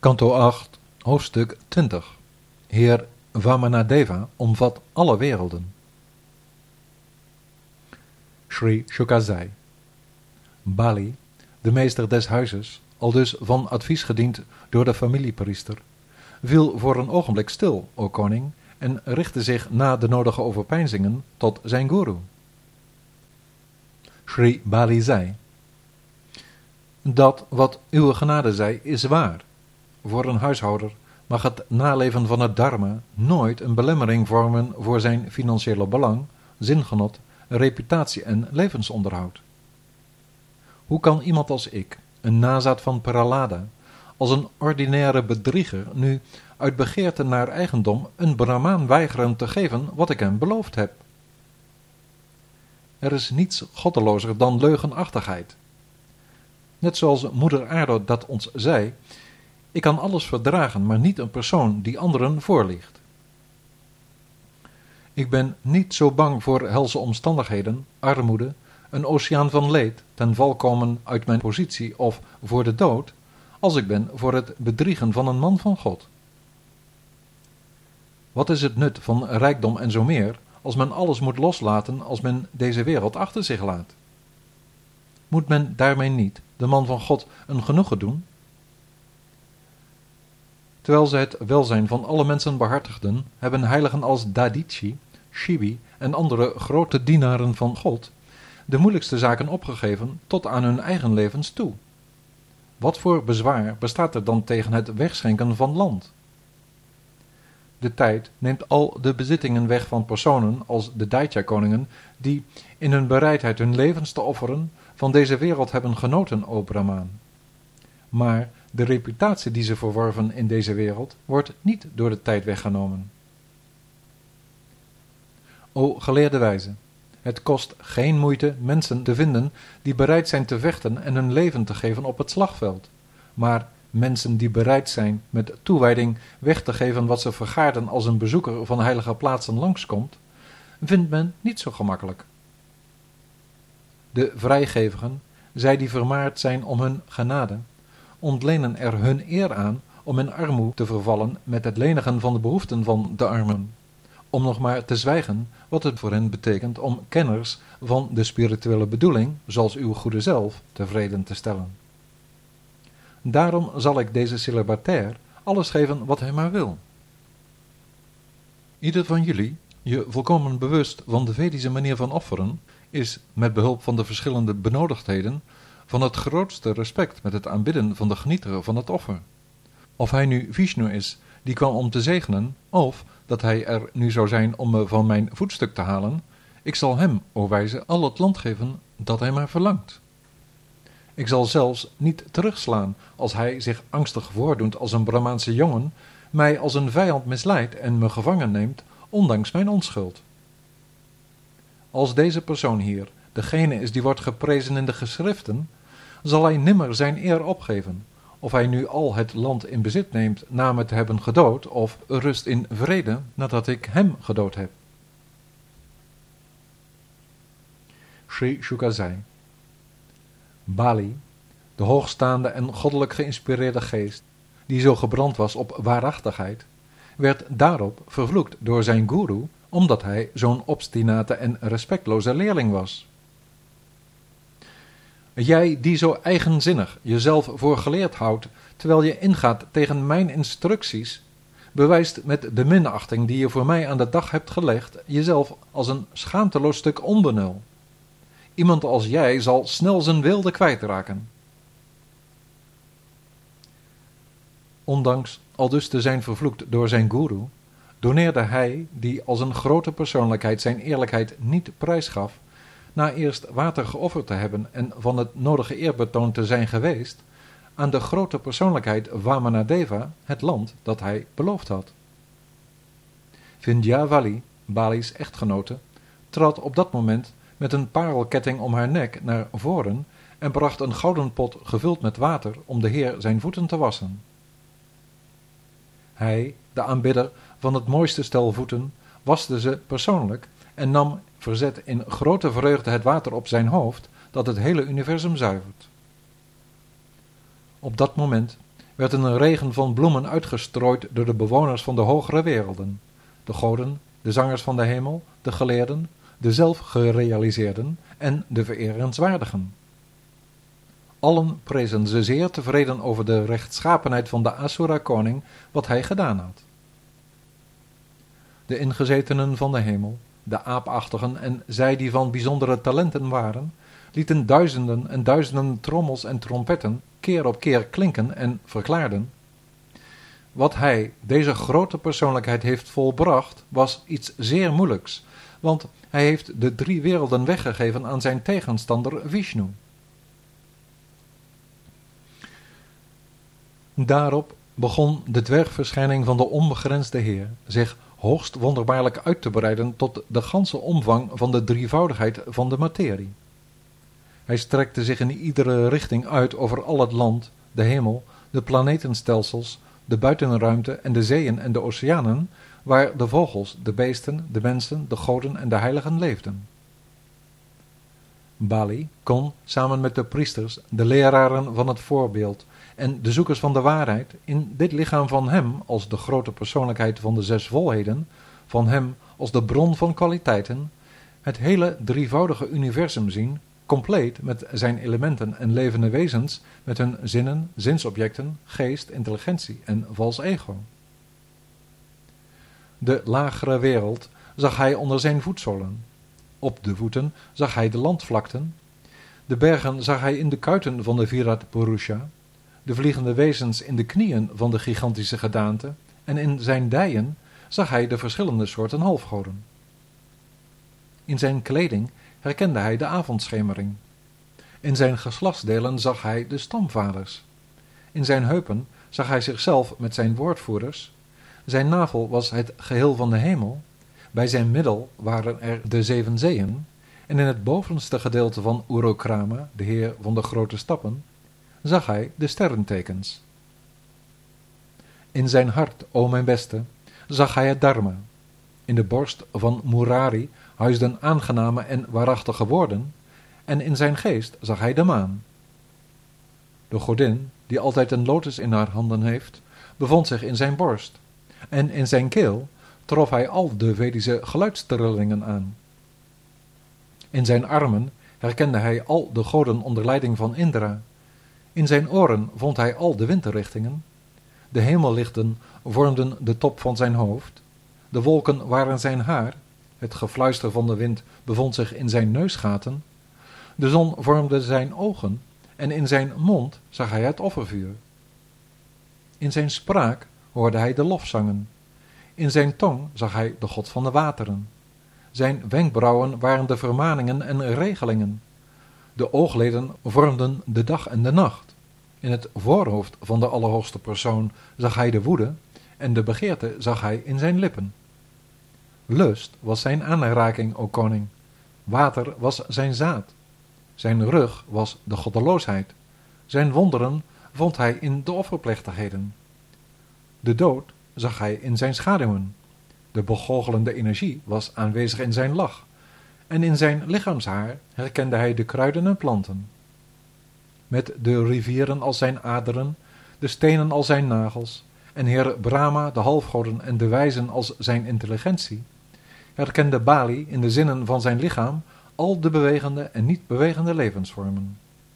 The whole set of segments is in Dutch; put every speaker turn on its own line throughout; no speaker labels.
Kanto 8, hoofdstuk 20. Heer Vamanadeva omvat alle werelden. Sri Shuka zei: Bali, de meester des huizes, aldus van advies gediend door de familiepriester, viel voor een ogenblik stil, o koning, en richtte zich na de nodige overpeinzingen tot zijn guru. Sri Bali zei: dat wat uw genade zei is waar. Voor een huishouder mag het naleven van het dharma nooit een belemmering vormen voor zijn financiële belang, zingenot, reputatie en levensonderhoud. Hoe kan iemand als ik, een nazaat van Prahlada, als een ordinaire bedrieger nu uit begeerte naar eigendom een Brahmaan weigeren te geven wat ik hem beloofd heb? Er is niets goddelozer dan leugenachtigheid. Net zoals moeder aarde dat ons zei: ik kan alles verdragen, maar niet een persoon die anderen voorliegt. Ik ben niet zo bang voor helse omstandigheden, armoede, een oceaan van leed, ten val komen uit mijn positie of voor de dood, als ik ben voor het bedriegen van een man van God. Wat is het nut van rijkdom en zo meer, als men alles moet loslaten als men deze wereld achter zich laat? Moet men daarmee niet de man van God een genoegen doen? Terwijl zij het welzijn van alle mensen behartigden, hebben heiligen als Dadichi, Shibi en andere grote dienaren van God de moeilijkste zaken opgegeven tot aan hun eigen levens toe. Wat voor bezwaar bestaat er dan tegen het wegschenken van land? De tijd neemt al de bezittingen weg van personen als de Daitya-koningen, die in hun bereidheid hun levens te offeren van deze wereld hebben genoten, o Brahmaan. Maar de reputatie die ze verworven in deze wereld wordt niet door de tijd weggenomen. O geleerde wijze, het kost geen moeite mensen te vinden die bereid zijn te vechten en hun leven te geven op het slagveld, maar mensen die bereid zijn met toewijding weg te geven wat ze vergaarden als een bezoeker van heilige plaatsen langskomt, vindt men niet zo gemakkelijk. De vrijgevigen, zij die vermaard zijn om hun genade, ontlenen er hun eer aan om in armoede te vervallen met het lenigen van de behoeften van de armen, om nog maar te zwijgen wat het voor hen betekent om kenners van de spirituele bedoeling, zoals uw goede zelf, tevreden te stellen. Daarom zal ik deze celibatair alles geven wat hij maar wil. Ieder van jullie, je volkomen bewust van de Vedische manier van offeren, is, met behulp van de verschillende benodigdheden, van het grootste respect met het aanbidden van de genieter van het offer. Of hij nu Vishnu is, die kwam om te zegenen, of dat hij er nu zou zijn om me van mijn voetstuk te halen, ik zal hem, o wijze, al het land geven dat hij maar verlangt. Ik zal zelfs niet terugslaan als hij zich angstig voordoet als een Brahmaanse jongen, mij als een vijand misleidt en me gevangen neemt, ondanks mijn onschuld. Als deze persoon hier degene is die wordt geprezen in de geschriften, zal hij nimmer zijn eer opgeven, of hij nu al het land in bezit neemt na me te hebben gedood, of rust in vrede nadat ik hem gedood heb. Sri Shuka zei: Bali, de hoogstaande en goddelijk geïnspireerde geest, die zo gebrand was op waarachtigheid, werd daarop vervloekt door zijn guru, omdat hij zo'n obstinate en respectloze leerling was. Jij die zo eigenzinnig jezelf voor geleerd houdt, terwijl je ingaat tegen mijn instructies, bewijst met de minachting die je voor mij aan de dag hebt gelegd, jezelf als een schaamteloos stuk onbenul. Iemand als jij zal snel zijn wilde kwijtraken. Ondanks aldus te zijn vervloekt door zijn guru, doneerde hij, die als een grote persoonlijkheid zijn eerlijkheid niet prijsgaf, na eerst water geofferd te hebben en van het nodige eerbetoon te zijn geweest, aan de grote persoonlijkheid Vamanadeva het land dat hij beloofd had. Vindhyavali, Bali's echtgenote, trad op dat moment met een parelketting om haar nek naar voren en bracht een gouden pot gevuld met water om de Heer zijn voeten te wassen. Hij, de aanbidder van het mooiste stel voeten, waste ze persoonlijk en nam verzet in grote vreugde het water op zijn hoofd dat het hele universum zuivert. Op dat moment werd een regen van bloemen uitgestrooid door de bewoners van de hogere werelden, de goden, de zangers van de hemel, de geleerden, de zelfgerealiseerden en de vererenswaardigen. Allen prezen ze zeer tevreden over de rechtschapenheid van de Asura-koning, wat hij gedaan had. De ingezetenen van de hemel, de aapachtigen en zij die van bijzondere talenten waren, lieten duizenden en duizenden trommels en trompetten keer op keer klinken en verklaarden: wat hij, deze grote persoonlijkheid, heeft volbracht, was iets zeer moeilijks, want hij heeft de 3 werelden weggegeven aan zijn tegenstander Vishnu. Daarop begon de dwergverschijning van de onbegrensde Heer zich hoogst wonderbaarlijk uit te breiden tot de ganse omvang van de drievoudigheid van de materie. Hij strekte zich in iedere richting uit over al het land, de hemel, de planetenstelsels, de buitenruimte en de zeeën en de oceanen, waar de vogels, de beesten, de mensen, de goden en de heiligen leefden. Bali kon, samen met de priesters, de leraren van het voorbeeld en de zoekers van de waarheid, in dit lichaam van hem als de grote persoonlijkheid van de 6 volheden, van hem als de bron van kwaliteiten, het hele drievoudige universum zien, compleet met zijn elementen en levende wezens, met hun zinnen, zinsobjecten, geest, intelligentie en vals ego. De lagere wereld zag hij onder zijn voetzolen. Op de voeten zag hij de landvlakten. De bergen zag hij in de kuiten van de Virat Purusha, de vliegende wezens in de knieën van de gigantische gedaante, en in zijn dijen zag hij de verschillende soorten halfgoden. In zijn kleding herkende hij de avondschemering. In zijn geslachtsdelen zag hij de stamvaders. In zijn heupen zag hij zichzelf met zijn woordvoerders. Zijn navel was het geheel van de hemel. Bij zijn middel waren er de 7 zeeën. En in het bovenste gedeelte van Urokrama, de heer van de grote stappen, zag hij de sterrentekens. In zijn hart, o mijn beste, zag hij het dharma. In de borst van Murari huisden aangename en waarachtige woorden, en in zijn geest zag hij de maan. De godin, die altijd een lotus in haar handen heeft, bevond zich in zijn borst, en in zijn keel trof hij al de Vedische geluidstrillingen aan. In zijn armen herkende hij al de goden onder leiding van Indra. In zijn oren vond hij al de windrichtingen. De hemellichten vormden de top van zijn hoofd. De wolken waren zijn haar. Het gefluister van de wind bevond zich in zijn neusgaten. De zon vormde zijn ogen en in zijn mond zag hij het offervuur. In zijn spraak hoorde hij de lofzangen. In zijn tong zag hij de god van de wateren. Zijn wenkbrauwen waren de vermaningen en regelingen. De oogleden vormden de dag en de nacht. In het voorhoofd van de Allerhoogste Persoon zag hij de woede en de begeerte zag hij in zijn lippen. Lust was zijn aanraking, o koning. Water was zijn zaad. Zijn rug was de goddeloosheid. Zijn wonderen vond hij in de offerplechtigheden. De dood zag hij in zijn schaduwen. De begoochelende energie was aanwezig in zijn lach. En in zijn lichaamshaar herkende hij de kruiden en planten. Met de rivieren als zijn aderen, de stenen als zijn nagels, en Heer Brahma, de halfgoden en de wijzen als zijn intelligentie, herkende Bali in de zinnen van zijn lichaam al de bewegende en niet bewegende levensvormen.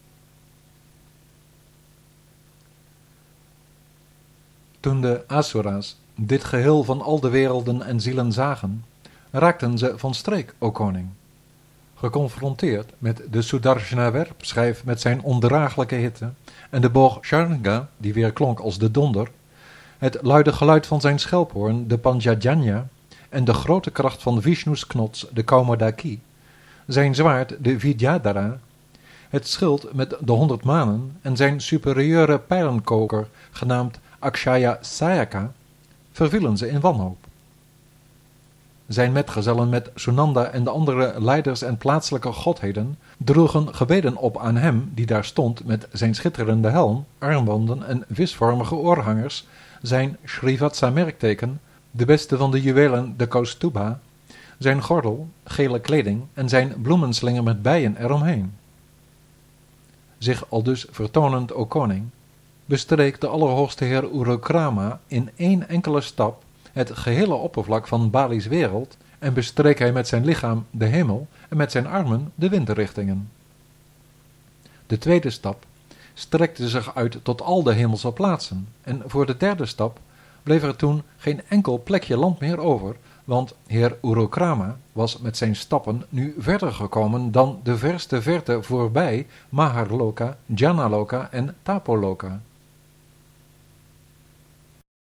Toen de Asura's dit geheel van al de werelden en zielen zagen, raakten ze van streek, o koning. Geconfronteerd met de Sudarshana-werpschijf met zijn ondraaglijke hitte en de boog Sharanga, die weer klonk als de donder, het luide geluid van zijn schelphoorn, de Panchajanya, en de grote kracht van Vishnu's knots, de Kaumodaki, zijn zwaard, de Vidyadhara, het schild met de 100 manen en zijn superieure pijlenkoker, genaamd Akshaya Sayaka, vervielen ze in wanhoop. Zijn metgezellen met Sunanda en de andere leiders en plaatselijke godheden droegen gebeden op aan hem die daar stond met zijn schitterende helm, armbanden en visvormige oorhangers, zijn Srivatsa-merkteken, de beste van de juwelen, de Kaustuba, zijn gordel, gele kleding en zijn bloemenslinger met bijen eromheen. Zich aldus vertonend, o koning, bestreek de Allerhoogste Heer Urukrama in één enkele stap het gehele oppervlak van Bali's wereld en bestreek hij met zijn lichaam de hemel en met zijn armen de windrichtingen. De tweede stap strekte zich uit tot al de hemelse plaatsen en voor de derde stap bleef er toen geen enkel plekje land meer over, want Heer Urukrama was met zijn stappen nu verder gekomen dan de verste verte voorbij Maharloka, Janaloka en Tapoloka.